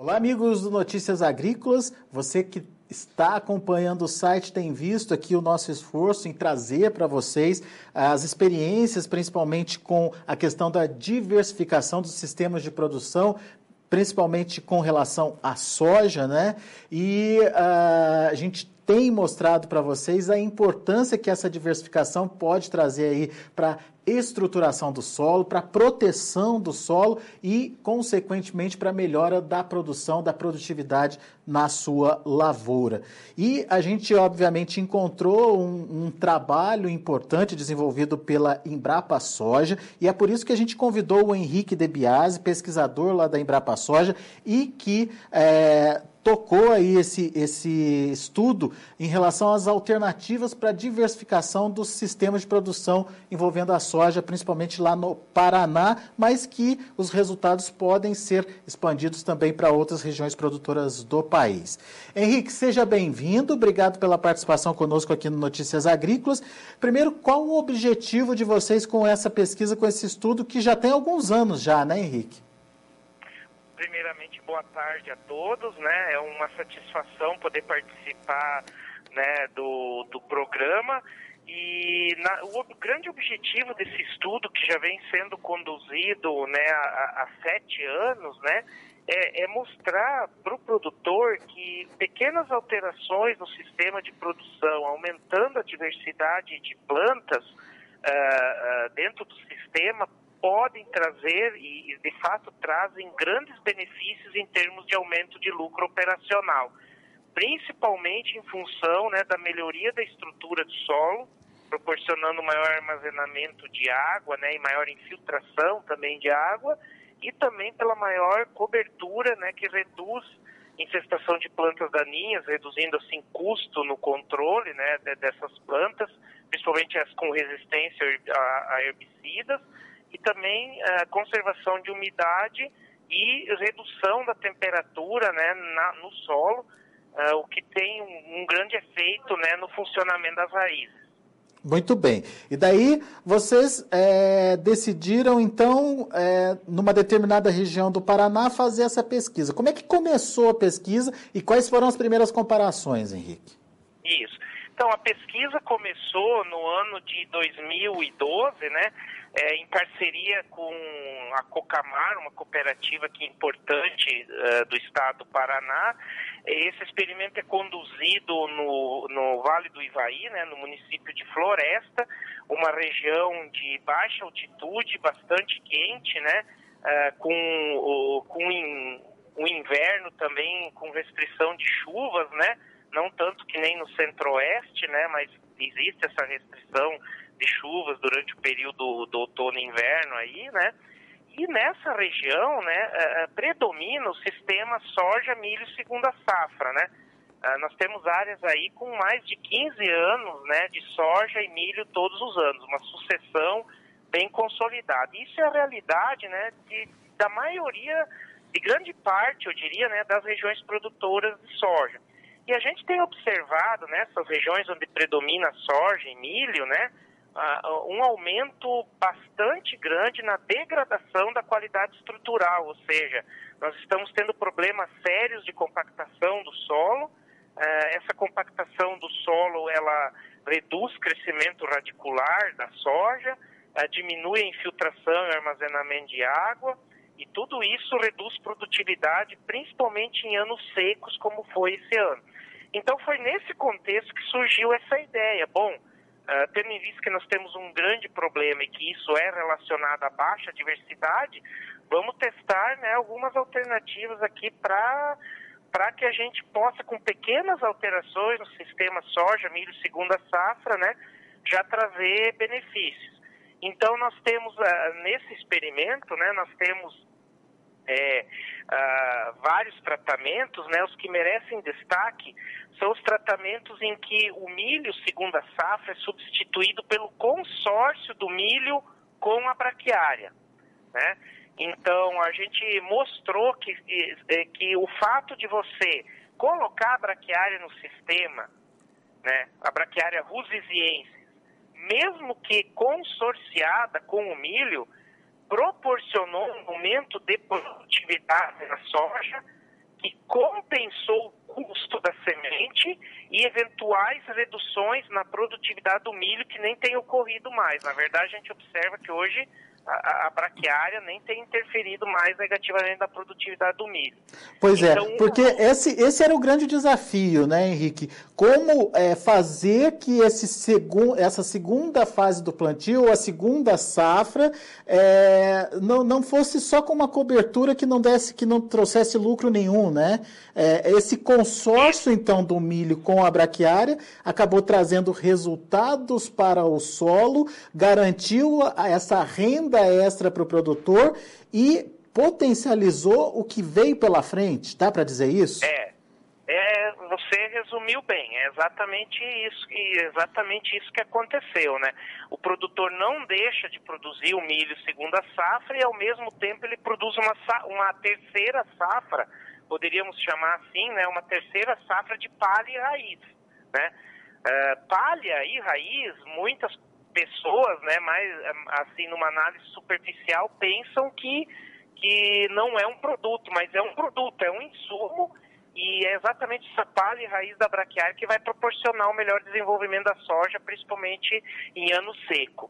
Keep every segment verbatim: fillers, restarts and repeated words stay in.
Olá, amigos do Notícias Agrícolas. Você que está acompanhando o site tem visto aqui o nosso esforço em trazer para vocês as experiências, principalmente com a questão da diversificação dos sistemas de produção, principalmente com relação à soja, né? E uh, a gente tem mostrado para vocês a importância que essa diversificação pode trazer aí para estruturação do solo, para proteção do solo e, consequentemente, para a melhora da produção, da produtividade na sua lavoura. E a gente, obviamente, encontrou um, um trabalho importante desenvolvido pela Embrapa Soja, e é por isso que a gente convidou o Henrique De Biasi, pesquisador lá da Embrapa Soja, e que é, tocou aí esse, esse estudo em relação às alternativas para a diversificação dos sistemas de produção envolvendo a soja, principalmente lá no Paraná, mas que os resultados podem ser expandidos também para outras regiões produtoras do país. Henrique, seja bem-vindo, obrigado pela participação conosco aqui no Notícias Agrícolas. Primeiro, qual o objetivo de vocês com essa pesquisa, com esse estudo, que já tem alguns anos já, né, Henrique? Primeiramente, boa tarde a todos, né? É uma satisfação poder participar, né, do, do programa. E na, o grande objetivo desse estudo, que já vem sendo conduzido, né, há, há sete anos, né, é, é mostrar para o produtor que pequenas alterações no sistema de produção, aumentando a diversidade de plantas uh, uh, dentro do sistema, podem trazer, e de fato trazem, grandes benefícios em termos de aumento de lucro operacional, principalmente em função, né, da melhoria da estrutura do solo, proporcionando maior armazenamento de água, né, e maior infiltração também de água, e também pela maior cobertura, né, que reduz infestação de plantas daninhas, reduzindo assim custo no controle, né, dessas plantas, principalmente as com resistência a, a herbicidas, e também a conservação de umidade e redução da temperatura, né, na, no solo, uh, o que tem um, um grande efeito, né, no funcionamento das raízes. Muito bem. E daí vocês é, decidiram, então, é, numa determinada região do Paraná, fazer essa pesquisa. Como é que começou a pesquisa e quais foram as primeiras comparações, Henrique? Isso. Então, a pesquisa começou no ano de dois mil e doze, né? É, em parceria com a Cocamar, uma cooperativa aqui importante uh, do estado do Paraná. Esse experimento é conduzido no, no Vale do Ivaí, né, no município de Floresta, uma região de baixa altitude, bastante quente, né, uh, com, o, com in, o inverno também com restrição de chuvas, né, não tanto que nem no centro-oeste, né, mas existe essa restrição de chuvas durante o período do outono e inverno aí, né? E nessa região, né, uh, predomina o sistema soja, milho, segunda safra, né? Uh, nós temos áreas aí com mais de quinze anos, né, de soja e milho todos os anos, uma sucessão bem consolidada. Isso é a realidade, né, de, da maioria, de grande parte, eu diria, né, das regiões produtoras de soja. E a gente tem observado nessas regiões onde predomina soja e milho, né, Uh, um aumento bastante grande na degradação da qualidade estrutural, ou seja, nós estamos tendo problemas sérios de compactação do solo. Uh, essa compactação do solo, ela reduz crescimento radicular da soja, uh, diminui a infiltração e armazenamento de água, e tudo isso reduz produtividade, principalmente em anos secos, como foi esse ano. Então foi nesse contexto que surgiu essa ideia. Bom, Uh, tendo em vista que nós temos um grande problema e que isso é relacionado à baixa diversidade, vamos testar, né, algumas alternativas aqui para para que a gente possa, com pequenas alterações no sistema soja, milho, segunda safra, né, já trazer benefícios. Então, nós temos, uh, nesse experimento, né, nós temos É, uh, vários tratamentos, né? Os que merecem destaque são os tratamentos em que o milho segunda safra é substituído pelo consórcio do milho com a braquiária, né? Então, a gente mostrou que, que, que o fato de você colocar a braquiária no sistema, né, a braquiária rusesiensis, mesmo que consorciada com o milho, proporcionou um aumento de produtividade na soja que compensou o custo da semente e eventuais reduções na produtividade do milho que nem tem ocorrido mais. Na verdade, a gente observa que hoje a, a braquiária nem tem interferido mais negativamente na produtividade do milho. Pois então, é, porque esse, esse era o grande desafio, né, Henrique? Como é, fazer que esse segun, essa segunda fase do plantio, a segunda safra, é, não, não fosse só com uma cobertura que não desse, que não trouxesse lucro nenhum, né? É, esse consórcio, então, do milho com a braquiária acabou trazendo resultados para o solo, garantiu essa renda extra para o produtor e potencializou o que veio pela frente, dá para dizer isso? É, é, você resumiu bem, é exatamente isso, exatamente isso que aconteceu, né? O produtor não deixa de produzir o milho segunda safra e ao mesmo tempo ele produz uma, uma terceira safra, poderíamos chamar assim, né? Uma terceira safra de palha e raiz, né? Uh, palha e raiz, muitas pessoas, né, mais assim, numa análise superficial, pensam que que não é um produto, mas é um produto, é um insumo, e é exatamente essa palha e raiz da braquiária que vai proporcionar o melhor desenvolvimento da soja, principalmente em ano seco.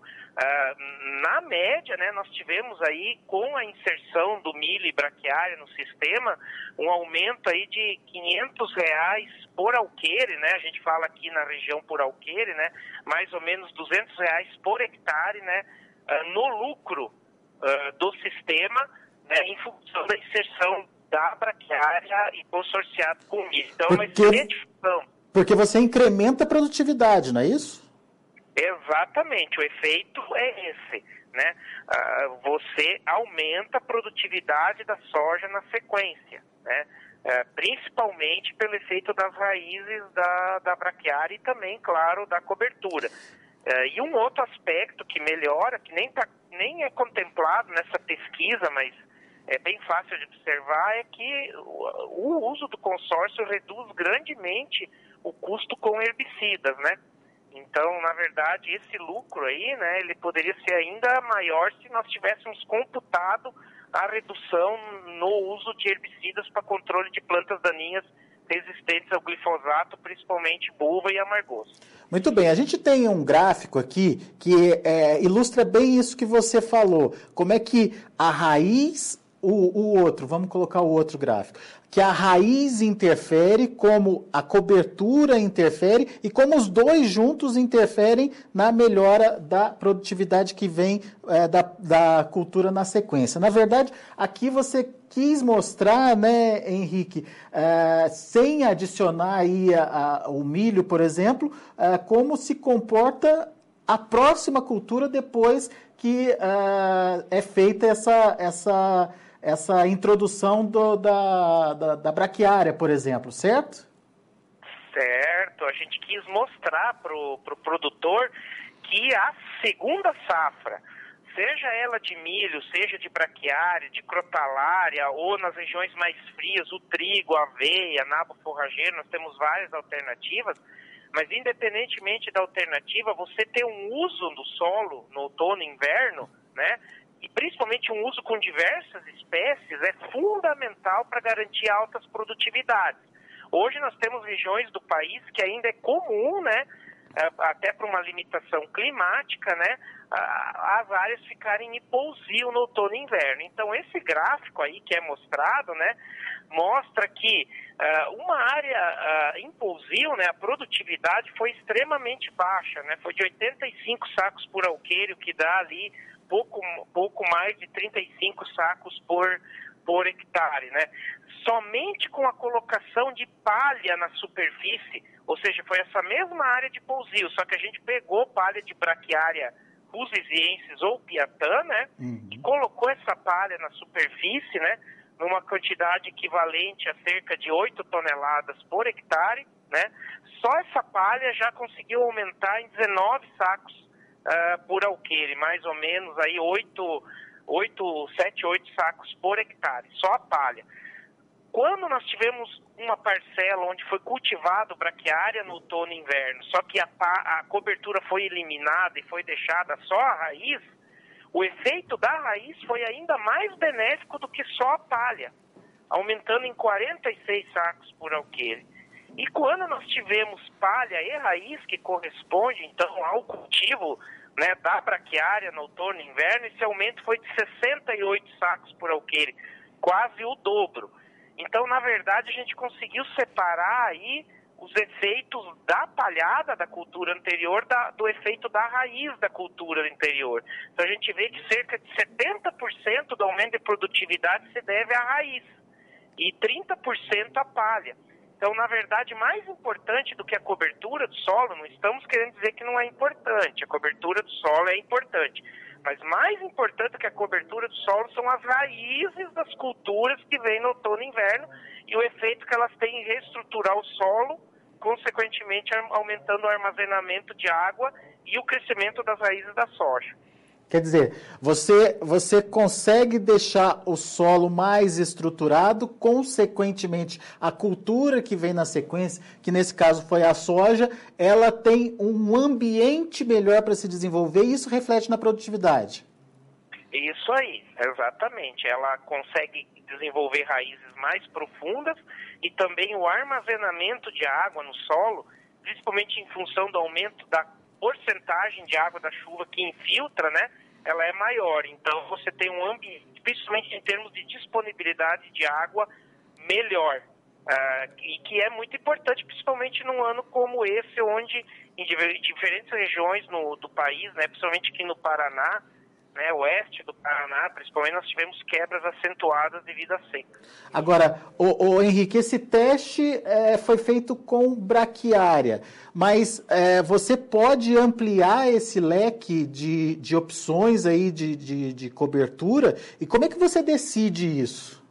Uh, na média, né, nós tivemos aí, com a inserção do milho e braquiária no sistema, um aumento aí de quinhentos reais por alqueire, né, a gente fala aqui na região por alqueire, né, mais ou menos duzentos reais por hectare, né, uh, no lucro uh, do sistema, né, em função da inserção da braquiária e consorciado com milho. Então, é uma excelente função. Porque você incrementa a produtividade, não é isso? Exatamente, o efeito é esse, né? Uh, você aumenta a produtividade da soja na sequência, né? Uh, principalmente pelo efeito das raízes da, da braquiária e também, claro, da cobertura. Uh, e um outro aspecto que melhora, que nem, tá, nem é contemplado nessa pesquisa, mas é bem fácil de observar, é que o, o uso do consórcio reduz grandemente o custo com herbicidas, né? Então, na verdade, esse lucro aí, né, ele poderia ser ainda maior se nós tivéssemos computado a redução no uso de herbicidas para controle de plantas daninhas resistentes ao glifosato, principalmente buva e amargoso. Muito bem, a gente tem um gráfico aqui que é, ilustra bem isso que você falou, como é que a raiz, o, o outro, vamos colocar o outro gráfico, que a raiz interfere, como a cobertura interfere e como os dois juntos interferem na melhora da produtividade que vem é, da, da cultura na sequência. Na verdade, aqui você quis mostrar, né, Henrique, é, sem adicionar aí a, a, o milho, por exemplo, é, como se comporta a próxima cultura depois que é, é feita essa... essa essa introdução do, da, da, da braquiária, por exemplo, certo? Certo, a gente quis mostrar para o pro produtor que a segunda safra, seja ela de milho, seja de braquiária, de crotalária, ou nas regiões mais frias, o trigo, a aveia, nabo forrageiro, nós temos várias alternativas, mas independentemente da alternativa, você ter um uso do solo no outono e inverno, né? E principalmente um uso com diversas espécies é fundamental para garantir altas produtividades. Hoje nós temos regiões do país que ainda é comum, né, até por uma limitação climática, né, as áreas ficarem em hipousio no outono e inverno. Então esse gráfico aí que é mostrado, né, mostra que uh, uma área uh, em hipousio, né, a produtividade foi extremamente baixa, né, foi de oitenta e cinco sacos por alqueire, o que dá ali Pouco, pouco mais de trinta e cinco sacos por, por hectare, né? Somente com a colocação de palha na superfície, ou seja, foi essa mesma área de pousio, só que a gente pegou palha de braquiária rusiziensis ou piatã, né? Uhum. E colocou essa palha na superfície, né? Numa quantidade equivalente a cerca de oito toneladas por hectare, né? Só essa palha já conseguiu aumentar em dezenove sacos Uh, por alqueire, mais ou menos aí oito, oito, sete, oito sacos por hectare, só a palha. Quando nós tivemos uma parcela onde foi cultivado braquiária no outono e inverno, só que a, a cobertura foi eliminada e foi deixada só a raiz, o efeito da raiz foi ainda mais benéfico do que só a palha. aumentando em quarenta e seis sacos por alqueire. E quando nós tivemos palha e raiz, que corresponde então ao cultivo, né, da braquiária no outono e inverno, esse aumento foi de sessenta e oito sacos por alqueire, quase o dobro. Então, na verdade, a gente conseguiu separar aí os efeitos da palhada da cultura anterior da, do efeito da raiz da cultura anterior. Então, a gente vê que cerca de setenta por cento do aumento de produtividade se deve à raiz e trinta por cento à palha. Então, na verdade, mais importante do que a cobertura do solo, não estamos querendo dizer que não é importante, a cobertura do solo é importante, mas mais importante do que a cobertura do solo são as raízes das culturas que vêm no outono e inverno e o efeito que elas têm em reestruturar o solo, consequentemente aumentando o armazenamento de água e o crescimento das raízes da soja. Quer dizer, você, você consegue deixar o solo mais estruturado, consequentemente, a cultura que vem na sequência, que nesse caso foi a soja, ela tem um ambiente melhor para se desenvolver e isso reflete na produtividade. Isso aí, exatamente. Ela consegue desenvolver raízes mais profundas e também o armazenamento de água no solo, principalmente em função do aumento da porcentagem de água da chuva que infiltra, né? Ela é maior. Então, você tem um ambiente, principalmente em termos de disponibilidade de água, melhor. Uh, e que é muito importante, principalmente num ano como esse, onde em diferentes regiões no, do país, né, principalmente aqui no Paraná, né, oeste do Paraná, principalmente, nós tivemos quebras acentuadas devido à seca. Agora, o, o Henrique, esse teste é, foi feito com braquiária, mas é, você pode ampliar esse leque de, de opções aí de, de, de cobertura? E como é que você decide isso?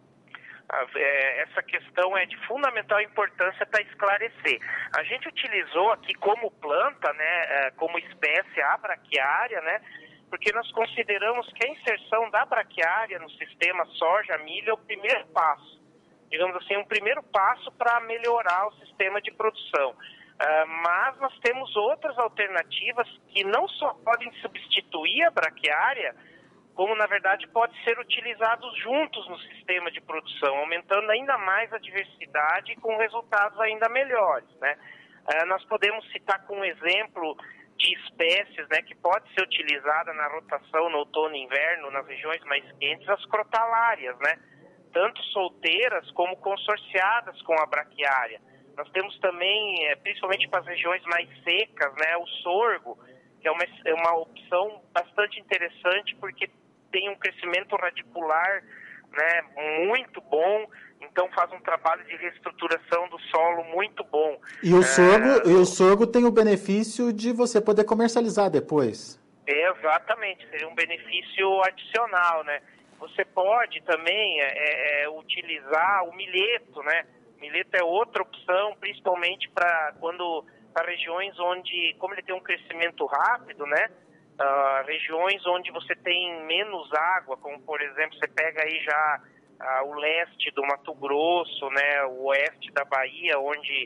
Essa questão é de fundamental importância para esclarecer. A gente utilizou aqui como planta, né, como espécie a braquiária, né, porque nós consideramos que a inserção da braquiária no sistema soja-milho é o primeiro passo, digamos assim, um primeiro passo para melhorar o sistema de produção. Uh, mas nós temos outras alternativas que não só podem substituir a braquiária, como na verdade pode ser utilizados juntos no sistema de produção, aumentando ainda mais a diversidade e com resultados ainda melhores, né? Uh, nós podemos citar como exemplo de espécies, né, que pode ser utilizada na rotação no outono e inverno, nas regiões mais quentes, as crotalárias, né, tanto solteiras como consorciadas com a braquiária. Nós temos também, é, principalmente para as regiões mais secas, né, o sorgo, que é uma, é uma opção bastante interessante porque tem um crescimento radicular, né, muito bom, então faz um trabalho de reestruturação do solo muito bom. E o sorgo, é, e o sorgo tem o benefício de você poder comercializar depois. É, exatamente, seria um benefício adicional, né? Você pode também é, é, utilizar o milheto, né? O milheto é outra opção, principalmente para quando para regiões onde, como ele tem um crescimento rápido, né? Uh, regiões onde você tem menos água, como por exemplo, você pega aí já uh, o leste do Mato Grosso, né, o oeste da Bahia, onde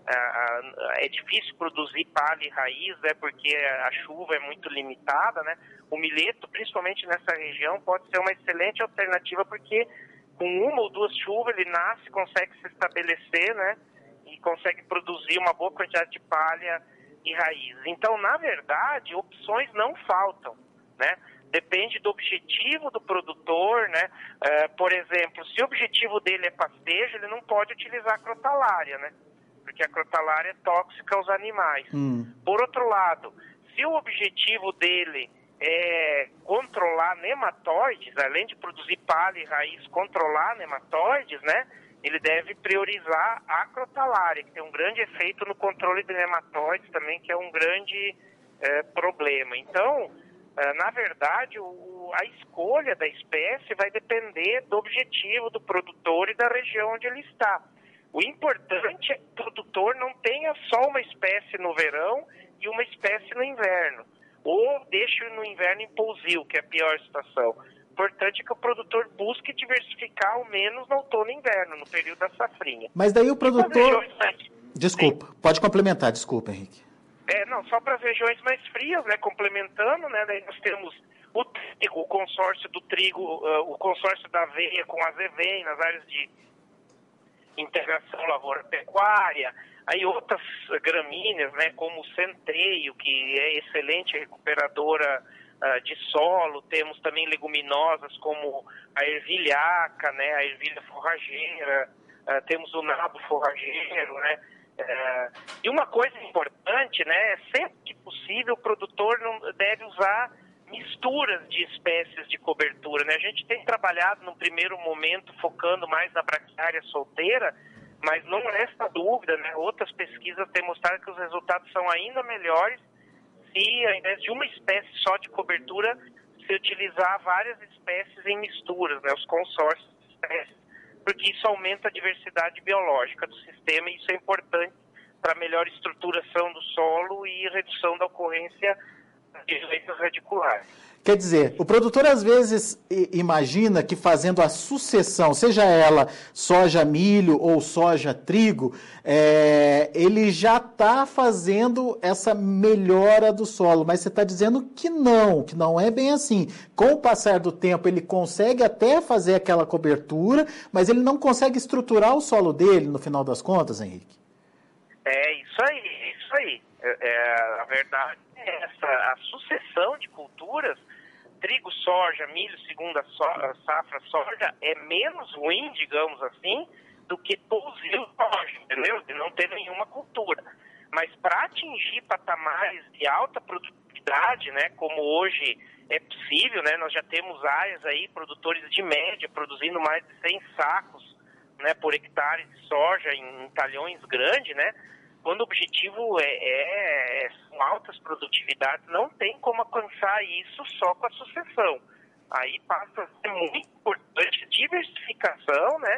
uh, uh, é difícil produzir palha e raiz, né, porque a chuva é muito limitada, né? O milheto, principalmente nessa região, pode ser uma excelente alternativa, porque com uma ou duas chuvas ele nasce, consegue se estabelecer, né, e consegue produzir uma boa quantidade de palha e raiz. Então, na verdade, opções não faltam, né? Depende do objetivo do produtor, né? Uh, por exemplo, se o objetivo dele é pastejo, ele não pode utilizar a crotalária, né? Porque a crotalária é tóxica aos animais. Hum. Por outro lado, se o objetivo dele é controlar nematóides, além de produzir palha e raiz, controlar nematóides, né? Ele deve priorizar a crotalária, que tem um grande efeito no controle de nematóides também, que é um grande é, problema. Então, é, na verdade, o, a escolha da espécie vai depender do objetivo do produtor e da região onde ele está. O importante é que o produtor não tenha só uma espécie no verão e uma espécie no inverno, ou deixe no inverno em pousio, que é a pior situação. O importante é que o produtor busque diversificar ao menos no outono e inverno, no período da safrinha. Mas daí o produtor... Mais... Desculpa, Sim. pode complementar, desculpa, Henrique. É, não, só para as regiões mais frias, né, complementando, né, daí nós temos O trigo, o consórcio do trigo, uh, o consórcio da aveia com a Zevém nas áreas de integração lavoura-pecuária, aí outras gramíneas, né, como o centeio, que é excelente recuperadora uh, de solo, temos também leguminosas como a ervilhaca, né, a ervilha forrageira, uh, temos o nabo forrageiro, né, uh, e uma coisa importante, né, sempre que possível o produtor não deve usar misturas de espécies de cobertura, né? A gente tem trabalhado no primeiro momento focando mais na braquiária solteira, mas não resta dúvida, né? Outras pesquisas têm mostrado que os resultados são ainda melhores se, ao invés de uma espécie só de cobertura, se utilizar várias espécies em misturas, né? Os consórcios de espécies, porque isso aumenta a diversidade biológica do sistema e isso é importante para melhor estruturação do solo e redução da ocorrência de doenças radiculares. Quer dizer, o produtor às vezes imagina que fazendo a sucessão, seja ela soja milho ou soja trigo, é, ele já está fazendo essa melhora do solo, mas você está dizendo que não, que não é bem assim. Com o passar do tempo ele consegue até fazer aquela cobertura, mas ele não consegue estruturar o solo dele no final das contas, Henrique? É isso aí, isso aí. É, é, a verdade é essa, a sucessão de culturas, trigo, soja, milho, segunda so, safra, soja, é menos ruim, digamos assim, do que produzir soja, entendeu? De não ter nenhuma cultura. Mas para atingir patamares de alta produtividade, né, como hoje é possível, né, nós já temos áreas aí, produtores de média, produzindo mais de cem sacos, né, por hectare de soja em, em talhões grandes, né? Quando o objetivo é, é, são altas produtividades, não tem como alcançar isso só com a sucessão. Aí passa a ser muito importante diversificação, né?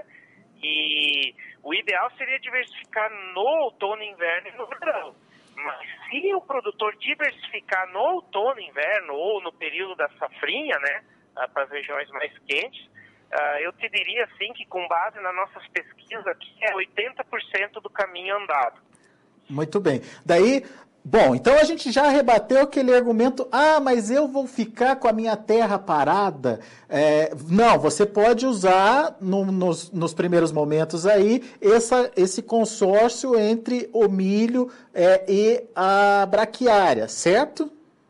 E o ideal seria diversificar no outono, inverno e no verão. Mas se o produtor diversificar no outono, inverno ou no período da safrinha, né? Para as regiões mais quentes, eu te diria assim que com base nas nossas pesquisas aqui é oitenta por cento do caminho andado. Muito bem. Daí, bom, então a gente já rebateu aquele argumento, ah, mas eu vou ficar com a minha terra parada. É, não, você pode usar no, nos, nos primeiros momentos aí essa, esse consórcio entre o milho é, e a braquiária, certo?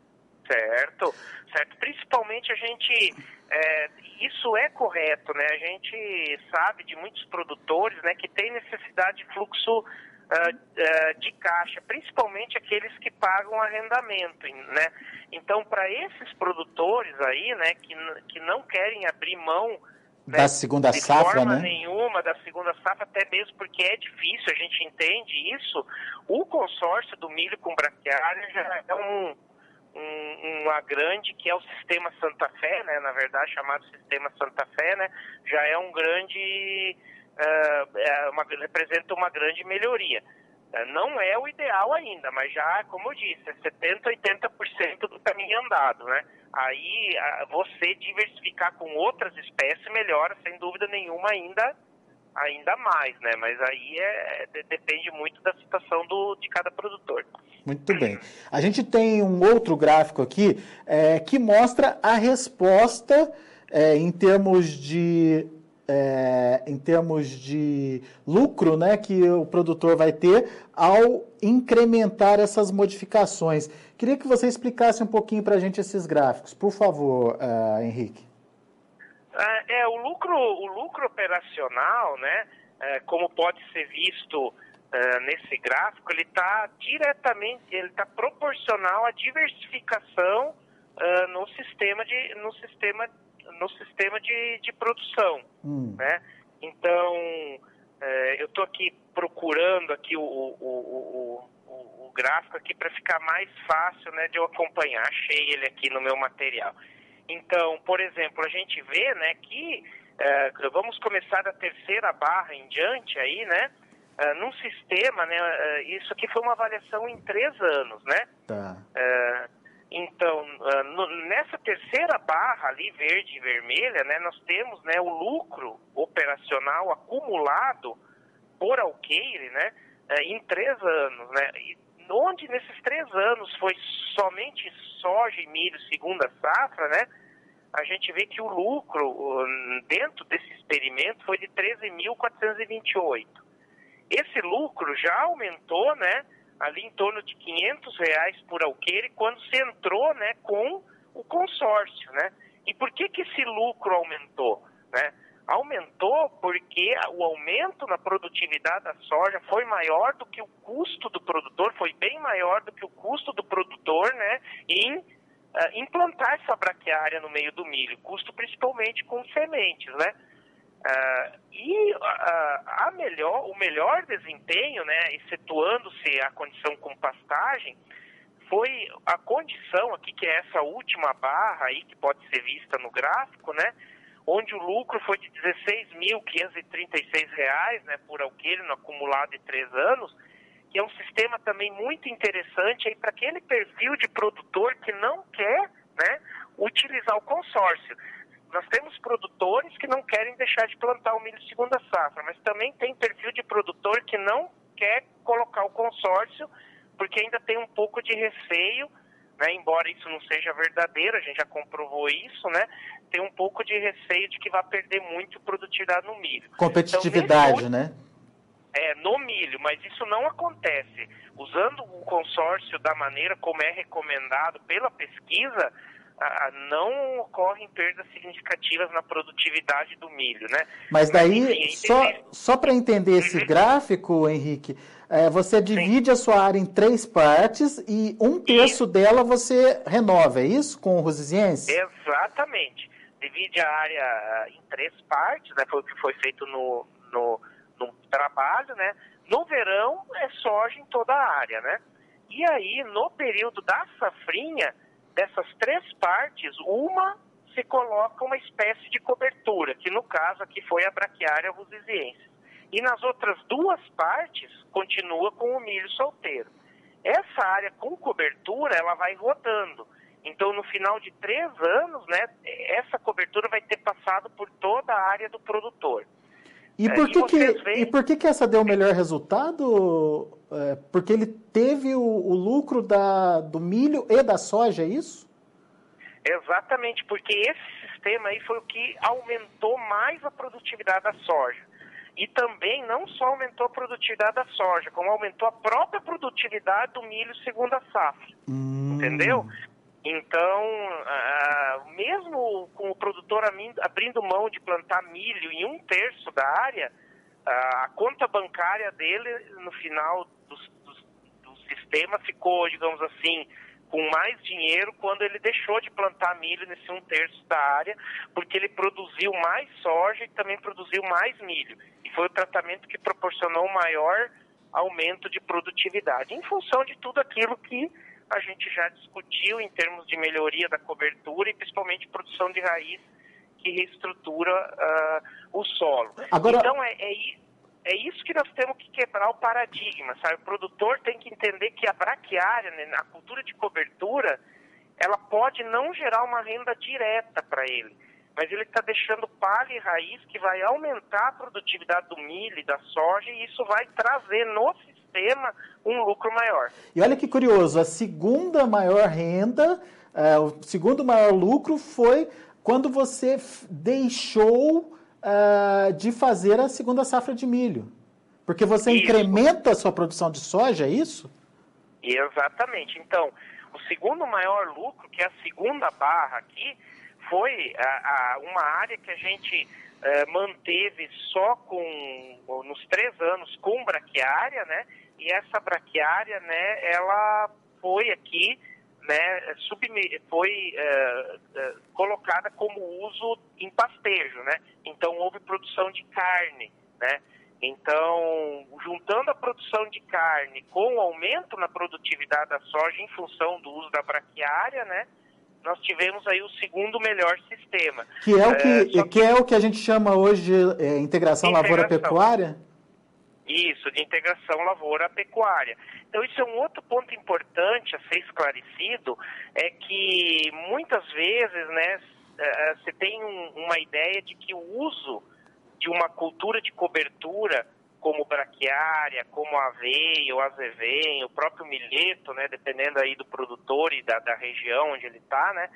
Certo, certo. Principalmente a gente, é, isso é correto, né? A gente sabe de muitos produtores, né, que tem necessidade de fluxo Uh, uh, de caixa, principalmente aqueles que pagam arrendamento, né? Então, para esses produtores aí, né, que, que não querem abrir mão da né, segunda de safra, forma né? nenhuma da segunda safra, até mesmo porque é difícil, a gente entende isso, o consórcio do milho com braquiária já é um, um, uma grande, que é o Sistema Santa Fé, né, na verdade chamado Sistema Santa Fé, né, já é um grande... Uh, é uma, representa uma grande melhoria. Uh, não é o ideal ainda, mas já, como eu disse, é setenta, oitenta por cento do caminho andado, né? Aí uh, você diversificar com outras espécies melhora, sem dúvida nenhuma, ainda, ainda mais, né? Mas aí é, de, depende muito da situação do, de cada produtor. Muito bem. A gente tem um outro gráfico aqui é, que mostra a resposta é, em termos de... É, em termos de lucro, né, que o produtor vai ter ao incrementar essas modificações. Queria que você explicasse um pouquinho para a gente esses gráficos, por favor, uh, Henrique. É, é, o lucro, o lucro operacional, né, é, como pode ser visto é, nesse gráfico, ele está diretamente, ele está proporcional à diversificação é, no sistema de, no sistema no sistema de, de produção, hum. né? Então, é, eu estou aqui procurando aqui o, o, o, o, o gráfico aqui para ficar mais fácil, né, de eu acompanhar. Achei ele aqui no meu material. Então, por exemplo, a gente vê, né, que é, vamos começar da terceira barra em diante aí, né? É, num sistema, né? Isso aqui foi uma avaliação em três anos, né? Tá. É, Então, uh, nessa terceira barra ali, verde e vermelha, né, nós temos, né, o lucro operacional acumulado por alqueire, né, uh, em três anos, né, e onde nesses três anos foi somente soja e milho segunda safra, né, a gente vê que o lucro dentro desse experimento foi de treze mil quatrocentos e vinte e oito. Esse lucro já aumentou, né, ali em torno de quinhentos reais por alqueire quando se entrou, né, com o consórcio, né? E por que que esse lucro aumentou, né? Aumentou porque o aumento na produtividade da soja foi maior do que o custo do produtor, foi bem maior do que o custo do produtor, né, em Uh, implantar essa braquiária no meio do milho, custo principalmente com sementes, né? Uh, e uh, a melhor, o melhor desempenho, né, excetuando-se a condição com pastagem, foi a condição aqui, que é essa última barra aí, que pode ser vista no gráfico, né, onde o lucro foi de dezesseis mil quinhentos e trinta e seis reais, né, por alqueire no acumulado de três anos, que é um sistema também muito interessante para aquele perfil de produtor que não quer, né, utilizar o consórcio. Nós temos produtores que não querem deixar de plantar o milho segunda safra, mas também tem perfil de produtor que não quer colocar o consórcio porque ainda tem um pouco de receio, né, embora isso não seja verdadeiro, a gente já comprovou isso, né, tem um pouco de receio de que vai perder muito produtividade no milho. Competitividade, então, né? É, no milho, mas isso não acontece. Usando o consórcio da maneira como é recomendado pela pesquisa, ah, não ocorrem perdas significativas na produtividade do milho, né? Mas daí, mas, enfim, só, existe... só para entender esse uhum. gráfico, Henrique, é, você divide Sim. a sua área em três partes e um terço isso. dela você renova, é isso? Com o Rosiziense? Exatamente. Divide a área em três partes, né? Foi o que foi feito no... no no trabalho, né? No verão é soja em toda a área, né? E aí, no período da safrinha, dessas três partes, uma se coloca uma espécie de cobertura, que no caso aqui foi a braquiária rosiziense. E nas outras duas partes, continua com o milho solteiro. Essa área com cobertura, ela vai rodando. Então, no final de três anos, né, essa cobertura vai ter passado por toda a área do produtor. E por, que, que, veem... e por que que essa deu o melhor resultado? É, porque ele teve o, o lucro da, do milho e da soja, é isso? Exatamente, porque esse sistema aí foi o que aumentou mais a produtividade da soja. E também não só aumentou a produtividade da soja, como aumentou a própria produtividade do milho segunda safra. Hum. Entendeu? Então, uh, mesmo com o produtor abrindo mão de plantar milho em um terço da área, uh, a conta bancária dele, no final do, do, do sistema, ficou, digamos assim, com mais dinheiro quando ele deixou de plantar milho nesse um terço da área, porque ele produziu mais soja e também produziu mais milho. E foi o tratamento que proporcionou o maior aumento de produtividade, em função de tudo aquilo que a gente já discutiu em termos de melhoria da cobertura e principalmente produção de raiz que reestrutura uh, o solo. Agora... Então, é, é, é isso que nós temos que quebrar o paradigma, sabe? O produtor tem que entender que a braquiária, né, na cultura de cobertura, ela pode não gerar uma renda direta para ele, mas ele está deixando palha e raiz que vai aumentar a produtividade do milho e da soja e isso vai trazer no sistema um lucro maior. E olha que curioso, a segunda maior renda, uh, o segundo maior lucro foi quando você deixou uh, de fazer a segunda safra de milho. Porque você isso. incrementa a sua produção de soja, é isso? Exatamente. Então, o segundo maior lucro, que é a segunda barra aqui, foi a, a, uma área que a gente uh, manteve só com, nos três anos com braquiária, né? E essa braquiária, né, ela foi aqui, né, subme- foi uh, uh, colocada como uso em pastejo, né? Então, houve produção de carne, né? Então, juntando a produção de carne com o aumento na produtividade da soja em função do uso da braquiária, né? Nós tivemos aí o segundo melhor sistema. Que é o que, é, que... que, é o que a gente chama hoje de é, integração, integração. lavoura-pecuária? Isso, de integração lavoura-pecuária. Então, isso é um outro ponto importante a ser esclarecido, é que muitas vezes, né, você tem um, uma ideia de que o uso de uma cultura de cobertura, como braquiária, como a aveia, o azevém, o próprio milheto, né, dependendo aí do produtor e da, da região onde ele está, né,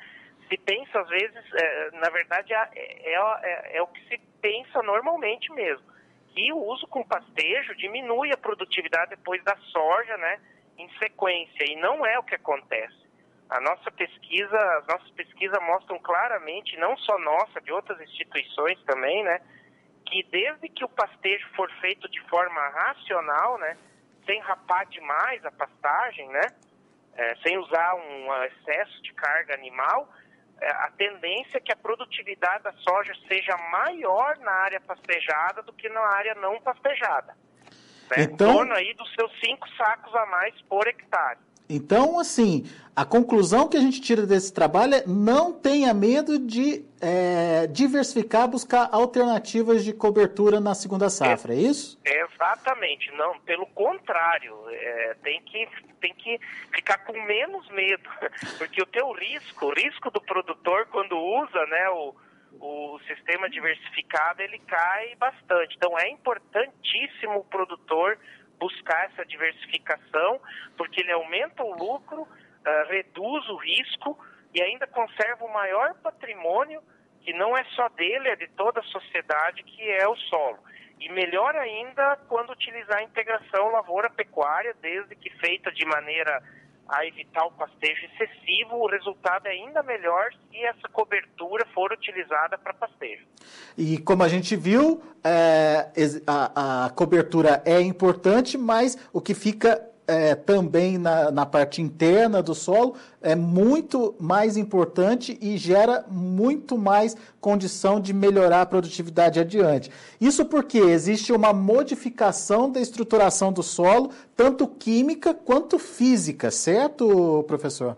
se pensa, às vezes, é, na verdade, é, é, é, é o que se pensa normalmente mesmo, que o uso com pastejo diminui a produtividade depois da soja, né, em sequência, e não é o que acontece. A nossa pesquisa, as nossas pesquisas mostram claramente, não só nossa, de outras instituições também, né, que desde que o pastejo for feito de forma racional, né, sem rapar demais a pastagem, né, é, sem usar um excesso de carga animal, a tendência é que a produtividade da soja seja maior na área pastejada do que na área não pastejada. Né? Então, em torno aí dos seus cinco sacos a mais por hectare. Então, assim, a conclusão que a gente tira desse trabalho é não tenha medo de é, diversificar, buscar alternativas de cobertura na segunda safra, é, é isso? Exatamente, não, pelo contrário, é, tem, que, tem que ficar com menos medo, porque o teu risco, o risco do produtor quando usa, né, o, o sistema diversificado, ele cai bastante. Então é importantíssimo o produtor buscar essa diversificação, porque ele aumenta o lucro, uh, reduz o risco e ainda conserva o maior patrimônio, que não é só dele, é de toda a sociedade, que é o solo. E melhor ainda quando utilizar a integração lavoura-pecuária, desde que feita de maneira a evitar o pastejo excessivo, o resultado é ainda melhor se essa cobertura for utilizada para pastejo. E como a gente viu, é, a, a cobertura é importante, mas o que fica é, também na, na parte interna do solo é muito mais importante e gera muito mais condição de melhorar a produtividade adiante. Isso porque existe uma modificação da estruturação do solo, tanto química quanto física, certo, professor?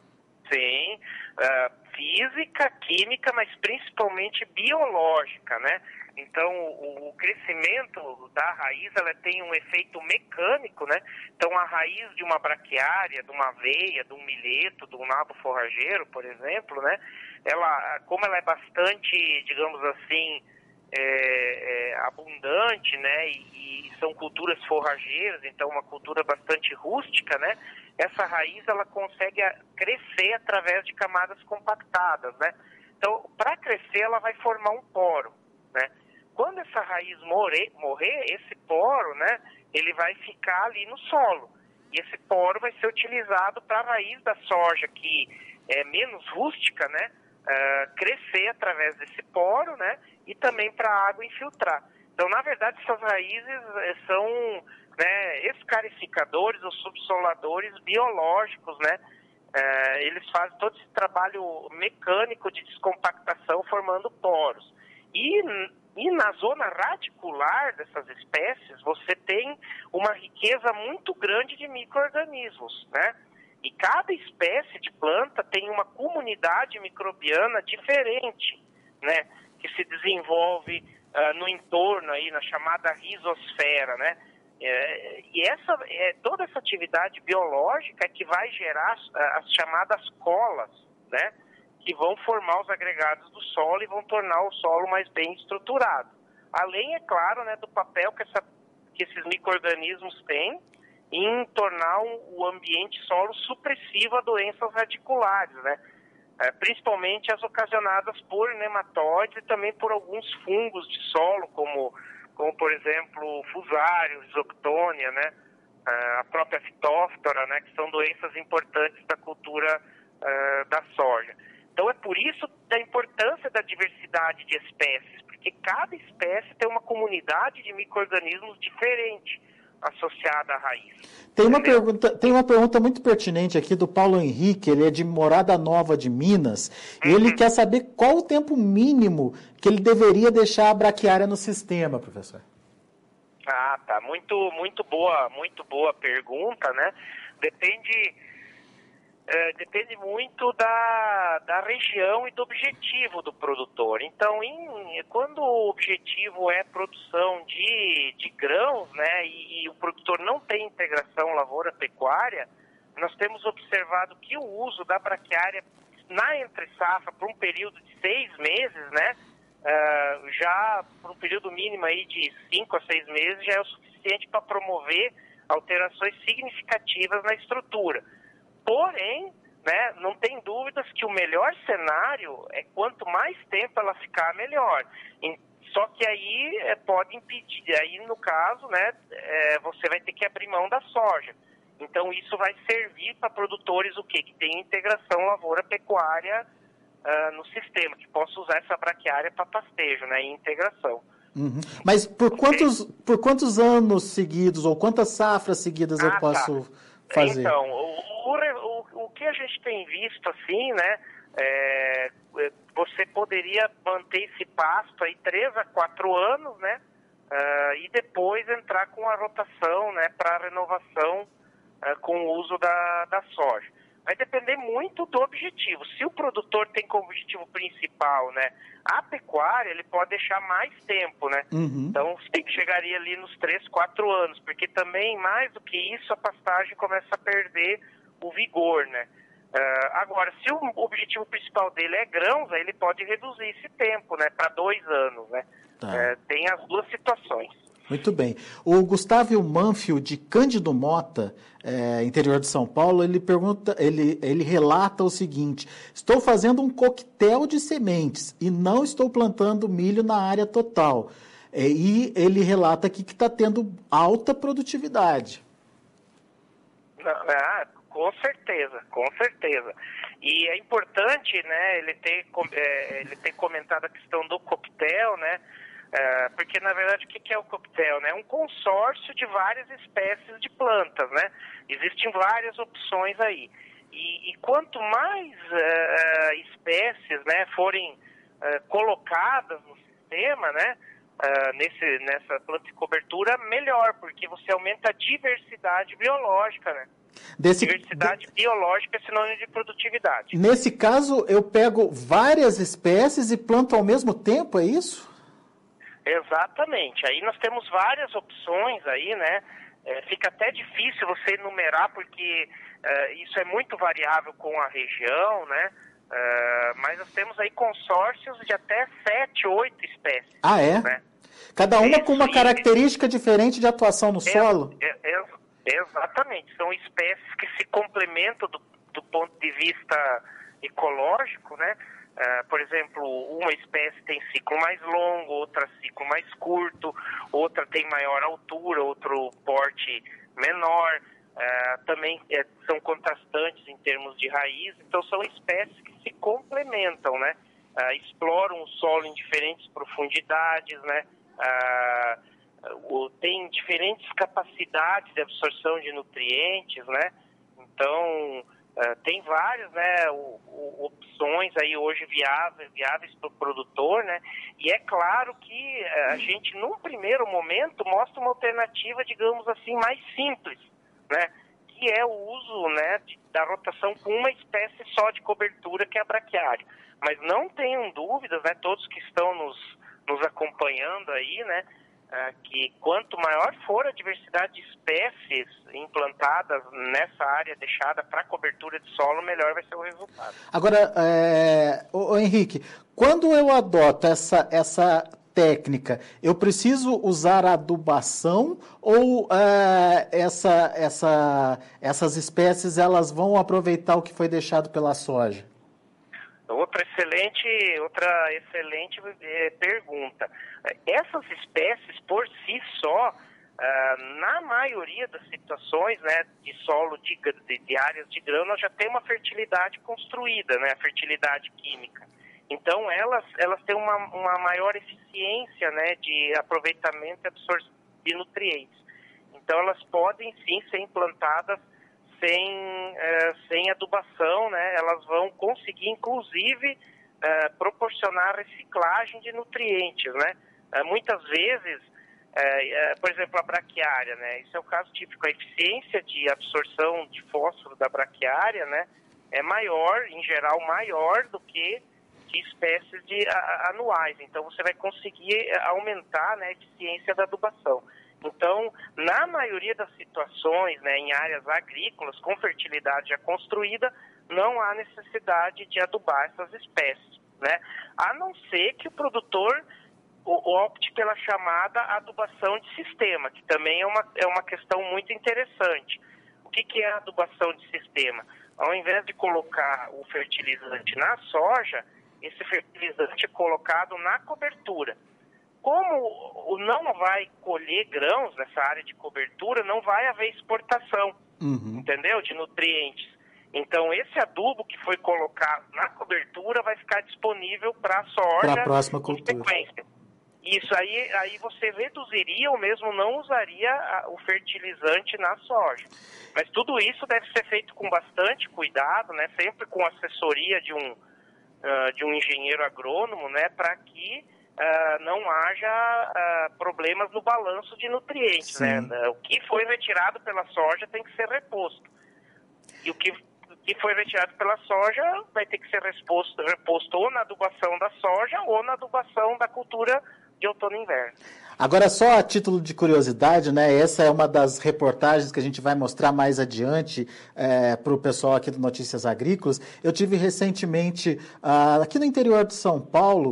Sim, uh, física, química, mas principalmente biológica, né? Então, o, o crescimento da raiz, ela tem um efeito mecânico, né? Então, a raiz de uma braquiária, de uma aveia, de um milheto, de um nabo forrageiro, por exemplo, né? Ela, como ela é bastante, digamos assim, é, é, abundante, né? E, e são culturas forrageiras, então uma cultura bastante rústica, né? Essa raiz, ela consegue crescer através de camadas compactadas, né? Então, para crescer, ela vai formar um poro, né? Quando essa raiz morrer, morrer, esse poro, né, ele vai ficar ali no solo. E esse poro vai ser utilizado para a raiz da soja, que é menos rústica, né, uh, crescer através desse poro, né, e também para a água infiltrar. Então, na verdade, essas raízes são, né, escarificadores ou subsoladores biológicos, né. Uh, eles fazem todo esse trabalho mecânico de descompactação formando poros. E, e na zona radicular dessas espécies, você tem uma riqueza muito grande de micro-organismos, né? E cada espécie de planta tem uma comunidade microbiana diferente, né? Que se desenvolve uh, no entorno, aí, na chamada rizosfera, né? É, e essa, é, toda essa atividade biológica é que vai gerar as, as chamadas colas, né? Que vão formar os agregados do solo e vão tornar o solo mais bem estruturado. Além, é claro, né, do papel que, essa, que esses micro-organismos têm em tornar um, o ambiente solo supressivo a doenças radiculares, né? É, principalmente as ocasionadas por nematóides e também por alguns fungos de solo, como, como por exemplo, fusário, isoctônia, né? É, a própria fitóftora, né, que são doenças importantes da cultura é, da soja. Então, é por isso da importância da diversidade de espécies, porque cada espécie tem uma comunidade de micro-organismos diferente associada à raiz. Tem uma, pergunta, tem uma pergunta muito pertinente aqui do Paulo Henrique, ele é de Morada Nova de Minas, uhum. E ele quer saber qual o tempo mínimo que ele deveria deixar a braquiária no sistema, professor. Ah, tá. Muito, muito boa, muito boa pergunta, né? Depende... É, depende muito da, da região e do objetivo do produtor. Então, em, quando o objetivo é produção de, de grãos, né, e, e o produtor não tem integração lavoura-pecuária, nós temos observado que o uso da braquiária na entre-safra por um período de seis meses, né, uh, já por um período mínimo aí de cinco a seis meses, já é o suficiente para promover alterações significativas na estrutura. Porém, né, não tem dúvidas que o melhor cenário é quanto mais tempo ela ficar, melhor. Só que aí é, pode impedir, aí no caso, né, é, você vai ter que abrir mão da soja. Então isso vai servir para produtores o quê? Que tem integração lavoura-pecuária uh, no sistema, que possa usar essa braquiária para pastejo, né, em integração. Uhum. Mas por quantos, okay. por quantos anos seguidos, ou quantas safras seguidas ah, eu posso tá. fazer? Então, o, o, o que a gente tem visto assim, né, é, você poderia manter esse pasto aí três a quatro anos, né, uh, e depois entrar com a rotação, né, para a renovação uh, com o uso da, da soja. Vai depender muito do objetivo. Se o produtor tem como objetivo principal, né, a pecuária, ele pode deixar mais tempo, né? Uhum. Então, você chegaria ali nos três, quatro anos, porque também, mais do que isso, a pastagem começa a perder o vigor, né? Uh, agora, se o objetivo principal dele é grãos, aí ele pode reduzir esse tempo, né, para dois anos, né? Tá. Uh, tem as duas situações. Muito bem. O Gustavo Manfio, de Cândido Mota, é, interior de São Paulo, ele pergunta, ele, ele relata o seguinte: estou fazendo um coquetel de sementes e não estou plantando milho na área total. É, e ele relata aqui que está tendo alta produtividade. Ah, com certeza, com certeza. E é importante, né, ele ter, é, ele ter comentado a questão do coquetel, né? É, porque, na verdade, o que é o coquetel? Né? É um consórcio de várias espécies de plantas, né? Existem várias opções aí. E, e quanto mais uh, espécies, né, forem uh, colocadas no sistema, né, uh, nesse, nessa planta de cobertura, melhor, porque você aumenta a diversidade biológica, né? Desse... Diversidade de... biológica é sinônimo de produtividade. Nesse caso, eu pego várias espécies e planto ao mesmo tempo, é isso? Exatamente. Aí nós temos várias opções aí, né? É, fica até difícil você enumerar, porque é, isso é muito variável com a região, né? É, mas nós temos aí consórcios de até sete, oito espécies. Ah, é? Né? Cada uma isso, com uma característica e... diferente de atuação no é, solo? É, é, exatamente. São espécies que se complementam do, do ponto de vista ecológico, né? Uh, por exemplo, uma espécie tem ciclo mais longo, outra ciclo mais curto, outra tem maior altura, outro porte menor, uh, também é, são contrastantes em termos de raiz, então são espécies que se complementam, né? Uh, exploram o solo em diferentes profundidades, né? Uh, tem diferentes capacidades de absorção de nutrientes, né? Então... Uh, tem várias, né, o, o, opções aí hoje viáveis, viáveis para o produtor, né, e é claro que uh, a gente, num primeiro momento, mostra uma alternativa, digamos assim, mais simples, né, que é o uso, né, de, da rotação com uma espécie só de cobertura, que é a braquiária. Mas não tenham dúvidas, né, todos que estão nos, nos acompanhando aí, né, Uh, que quanto maior for a diversidade de espécies implantadas nessa área deixada para cobertura de solo, melhor vai ser o resultado. Agora, é, ô, ô Henrique, quando eu adoto essa, essa técnica, eu preciso usar adubação ou é, essa, essa, essas espécies elas vão aproveitar o que foi deixado pela soja? Outra excelente, outra excelente é, pergunta. Essas espécies, por si só, ah, na maioria das situações, né, de solo, de, de, de áreas de grão, nós já temos uma fertilidade construída, né, a fertilidade química. Então, elas, elas têm uma, uma maior eficiência, né, de aproveitamento e absorção de nutrientes. Então, elas podem, sim, ser implantadas sem, uh, sem adubação, né? Elas vão conseguir, inclusive, uh, proporcionar reciclagem de nutrientes, né? Uh, muitas vezes, uh, uh, por exemplo, a braquiária, né? Isso é o caso típico. A eficiência de absorção de fósforo da braquiária, né, é maior, em geral, maior do que de espécies de, a, anuais. Então, você vai conseguir aumentar, né, a eficiência da adubação. Então, na maioria das situações, né, em áreas agrícolas com fertilidade já construída, não há necessidade de adubar essas espécies, né? A não ser que o produtor opte pela chamada adubação de sistema, que também é uma, é uma questão muito interessante. O que, que é a adubação de sistema? ao invés de colocar o fertilizante na soja, esse fertilizante é colocado na cobertura. Como não vai colher grãos nessa área de cobertura, não vai haver exportação, uhum. entendeu? De nutrientes. Então, esse adubo que foi colocado na cobertura vai ficar disponível para a soja para a próxima cultura. Em sequência. Isso aí, aí você reduziria ou mesmo não usaria a, o fertilizante na soja. Mas tudo isso deve ser feito com bastante cuidado, né? Sempre com assessoria de um, uh, de um engenheiro agrônomo, né? Para que uh, não haja uh, problemas no balanço de nutrientes. Sim. Né? O que foi retirado pela soja tem que ser reposto. E o que, o que foi retirado pela soja vai ter que ser reposto, reposto ou na adubação da soja ou na adubação da cultura de outono e inverno. Agora, só a título de curiosidade, né? Essa é uma das reportagens que a gente vai mostrar mais adiante é, para o pessoal aqui do Notícias Agrícolas. Eu tive recentemente, uh, aqui no interior de São Paulo,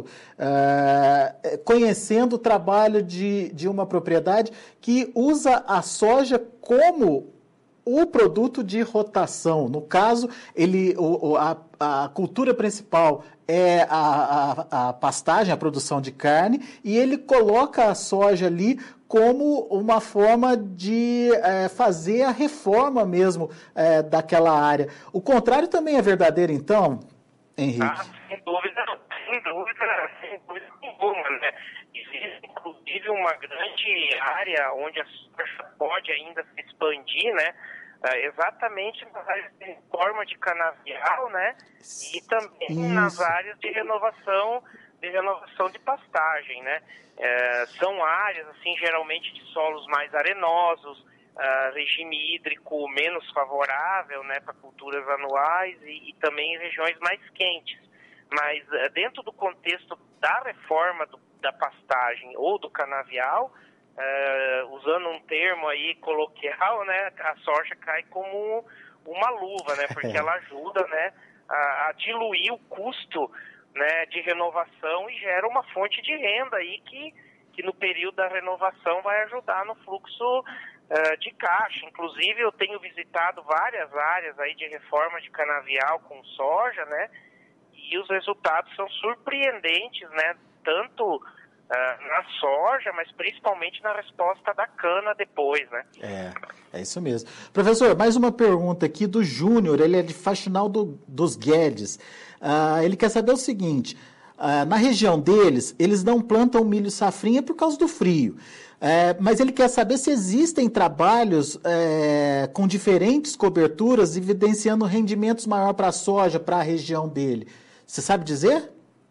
uh, conhecendo o trabalho de, de uma propriedade que usa a soja como o produto de rotação. No caso, ele, o, a, a cultura principal é a, a, a pastagem, a produção de carne, e ele coloca a soja ali como uma forma de é, fazer a reforma mesmo é, daquela área. O contrário também é verdadeiro, então, Henrique? Ah, sem dúvida, sem dúvida, sem dúvida nenhuma, né? Existe, inclusive, uma grande área onde a soja pode ainda se expandir, né? Uh, exatamente nas áreas de reforma de canavial, né? E também Isso. nas áreas de renovação, de renovação de pastagem, né? Uh, são áreas, assim, geralmente de solos mais arenosos, uh, regime hídrico menos favorável, né, para culturas anuais e, e também em regiões mais quentes. Mas uh, dentro do contexto da reforma do, da pastagem ou do canavial, Uh, usando um termo aí coloquial, né, a soja cai como uma luva, né, porque ela ajuda, né, a, a diluir o custo, né, de renovação e gera uma fonte de renda aí que, que no período da renovação vai ajudar no fluxo uh, de caixa. Inclusive eu tenho visitado várias áreas aí de reforma de canavial com soja, né, e os resultados são surpreendentes, né, tanto Uh, na soja, mas principalmente na resposta da cana depois, né? É, é isso mesmo. Professor, mais uma pergunta aqui do Júnior, ele é de Faxinal do, dos Guedes. Uh, ele quer saber o seguinte, uh, na região deles, eles não plantam milho safrinha por causa do frio, uh, mas ele quer saber se existem trabalhos uh, com diferentes coberturas, evidenciando rendimentos maior para a soja, para a região dele. Você sabe dizer?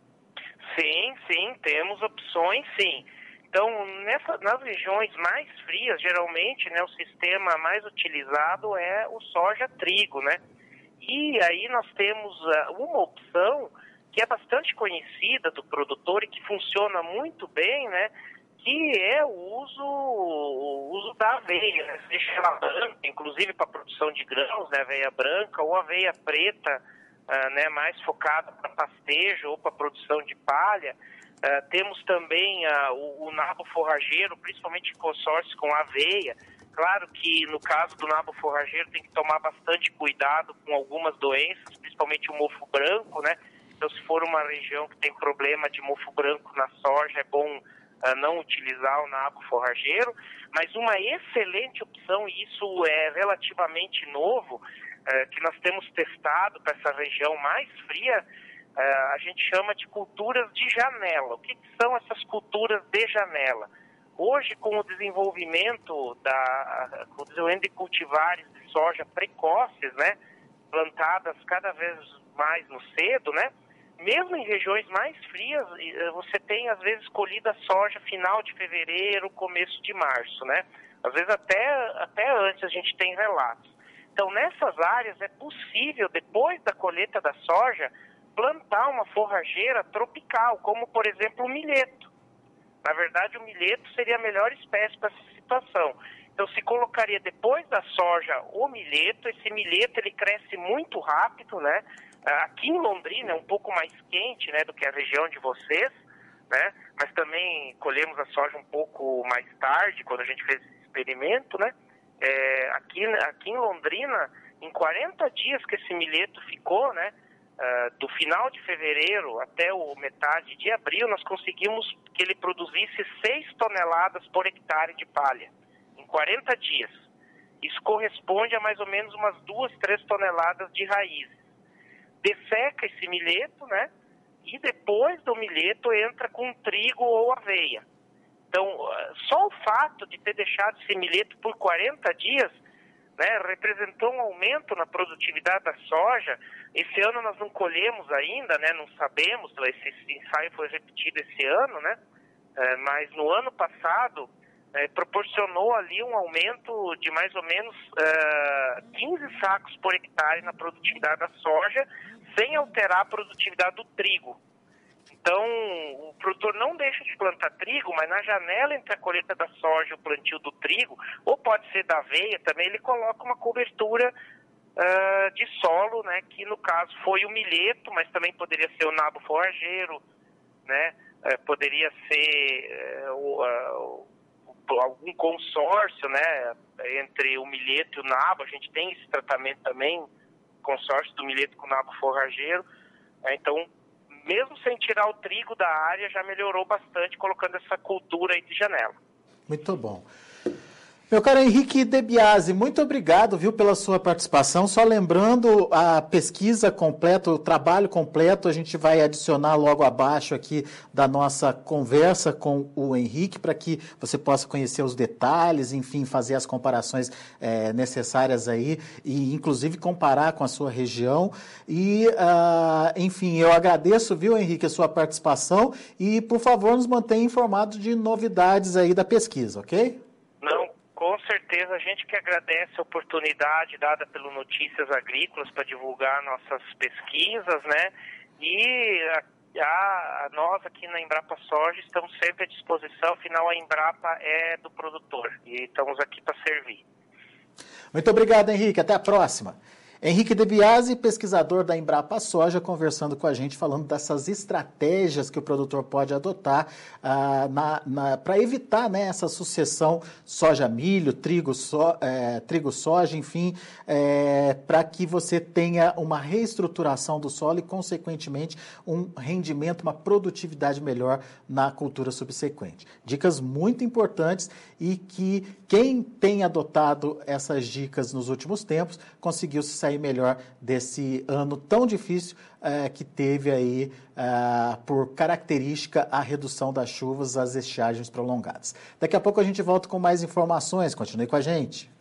Sim, sim, temos opções, sim. Então, nessa, nas regiões mais frias, geralmente, né, o sistema mais utilizado é o soja-trigo, né? E aí nós temos uh, uma opção que é bastante conhecida do produtor e que funciona muito bem, né? Que é o uso, o uso da aveia, né? Seja ela branca, inclusive para produção de grãos, né? Aveia branca ou aveia preta, Uh, né, mais focada para pastejo ou para produção de palha. Uh, temos também uh, o, o nabo forrageiro, principalmente em consórcio com aveia. Claro que no caso do nabo forrageiro tem que tomar bastante cuidado com algumas doenças, principalmente o mofo branco, né? Então, se for uma região que tem problema de mofo branco na soja, é bom uh, não utilizar o nabo forrageiro. Mas uma excelente opção, e isso é relativamente novo, Uh, que nós temos testado para essa região mais fria, uh, a gente chama de culturas de janela. O que, que são essas culturas de janela? Hoje, com o desenvolvimento, da, com o desenvolvimento de cultivares de soja precoces, né, plantadas cada vez mais no cedo, né, mesmo em regiões mais frias, você tem, às vezes, colhida soja final de fevereiro, começo de março, né? Às vezes até, até antes a gente tem relatos. Então, nessas áreas é possível, depois da colheita da soja, plantar uma forrageira tropical, como, por exemplo, o milheto. Na verdade, o milheto seria a melhor espécie para essa situação. Então, se colocaria depois da soja o milheto, esse milheto ele cresce muito rápido, né? Aqui em Londrina é um pouco mais quente, né, do que a região de vocês, né? Mas também colhemos a soja um pouco mais tarde, quando a gente fez esse experimento, né? É, aqui, aqui em Londrina, Em quarenta dias que esse milheto ficou, né, uh, do final de fevereiro até o metade de abril, nós conseguimos que ele produzisse seis toneladas por hectare de palha, em quarenta dias. Isso corresponde a mais ou menos umas duas, três toneladas de raízes. Desseca esse milheto, né, e depois do milheto entra com trigo ou aveia. Então, só o fato de ter deixado esse milheto por quarenta dias, né, representou um aumento na produtividade da soja. Esse ano nós não colhemos ainda, né, não sabemos, esse ensaio foi repetido esse ano, né, é, mas no ano passado é, proporcionou ali um aumento de mais ou menos é, quinze sacos por hectare na produtividade da soja, sem alterar a produtividade do trigo. Então, o produtor não deixa de plantar trigo, mas na janela entre a colheita da soja e o plantio do trigo, ou pode ser da aveia também, ele coloca uma cobertura uh, de solo, né, que no caso foi o milheto, mas também poderia ser o nabo forrageiro, né, uh, poderia ser uh, uh, algum consórcio, né, entre o milheto e o nabo. A gente tem esse tratamento também, consórcio do milheto com o nabo forrageiro, né, então mesmo sem tirar o trigo da área, já melhorou bastante, colocando essa cultura aí de janela. Muito bom. Meu caro Henrique De Biasi, muito obrigado, viu, pela sua participação. Só lembrando, a pesquisa completa, o trabalho completo, a gente vai adicionar logo abaixo aqui da nossa conversa com o Henrique, para que você possa conhecer os detalhes, enfim, fazer as comparações é, necessárias aí, e inclusive comparar com a sua região. E, uh, enfim, eu agradeço, viu, Henrique, a sua participação, e, por favor, nos mantenha informados de novidades aí da pesquisa, ok? Não. Com certeza, a gente que agradece a oportunidade dada pelo Notícias Agrícolas para divulgar nossas pesquisas, né? E a, a, nós aqui na Embrapa Soja estamos sempre à disposição, afinal a Embrapa é do produtor e estamos aqui para servir. Muito obrigado, Henrique. Até a próxima. Henrique De Biasi, pesquisador da Embrapa Soja, conversando com a gente, falando dessas estratégias que o produtor pode adotar ah, para evitar, né, essa sucessão soja-milho, trigo-soja, é, trigo-soja, enfim, é, para que você tenha uma reestruturação do solo e, consequentemente, um rendimento, uma produtividade melhor na cultura subsequente. Dicas muito importantes e que quem tem adotado essas dicas nos últimos tempos conseguiu se sair melhor desse ano tão difícil uh, que teve aí, uh, por característica, a redução das chuvas, as estiagens prolongadas. Daqui a pouco a gente volta com mais informações. Continue com a gente.